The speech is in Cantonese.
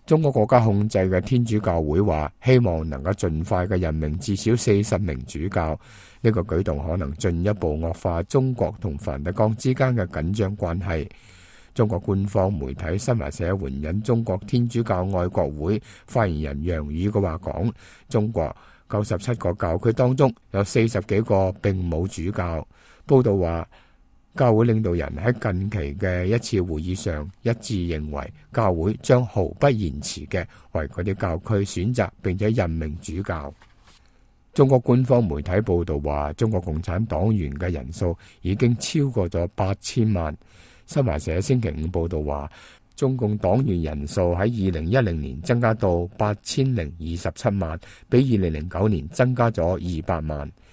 中國國家控制嘅天主教會話，希望能夠盡快嘅任命至少40名主教。呢個舉動可能進一步惡化中國同梵蒂岡之間嘅緊張關係。中國官方媒體新華社援引中國天主教愛國會發言人楊宇嘅話講，中國97個教區當中有40幾個並冇主教。報道話，教會領導人喺近期嘅一次會議上一致認為，教會將毫不延遲嘅為嗰啲教區選擇並且任命主教。中國官方媒體報道話，中國共產黨員嘅人數已經超過咗8000萬。新華社星期五報道話，中共黨員人數喺2010年增加到8027萬，比2009年增加咗200萬。